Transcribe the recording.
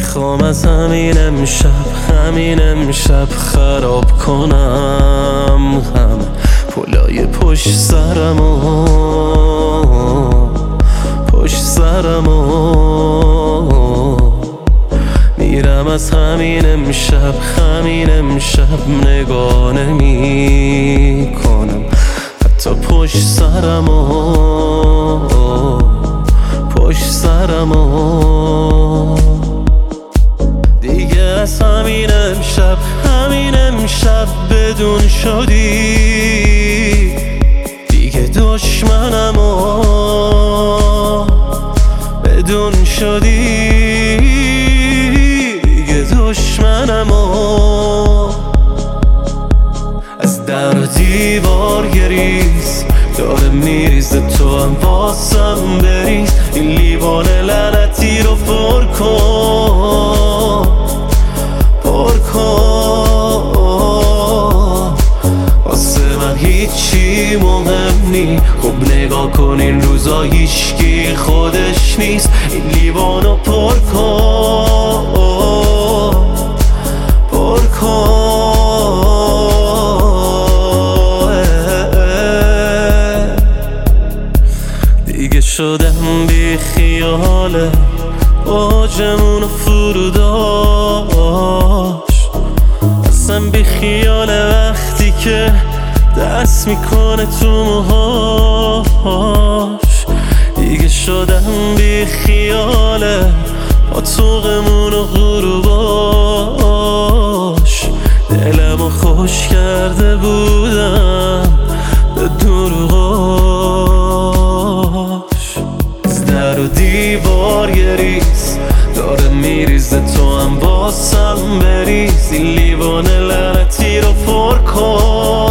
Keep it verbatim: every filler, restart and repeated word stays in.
میخوام از همین امشب همین امشب خراب کنم همه پلای پشت سرمو پشت سرمو میرم از همین امشب همین امشب نگاه نمی کنم حتی پشت سرمو پشت سرمو دیگه از همین امشب همین امشب بدون شدی دیگه دشمنمو بدون شدی دیگه دشمنمو از در و دیوار گریز داره میریزه تو هم واسم بریز این لیوان لعنتی رو پر کن پر کن واسه من هیچی مهم نی خب نگاه کن این روزا هیچکی خودش نیست این لیوانو پر کن پر کن دیگه شدم بی خیاله اوجمون فرو داشت اصلا بی خیاله وقتی که دست میکنه تو موهاش دیگه شدم بی خیاله اتاقمون و غروباش دلمو خوش کرده بودم به دروغاش از در و دیوار گریز داره میریزه تو هم واسم بریز این لیوان لعنتی رو پر کن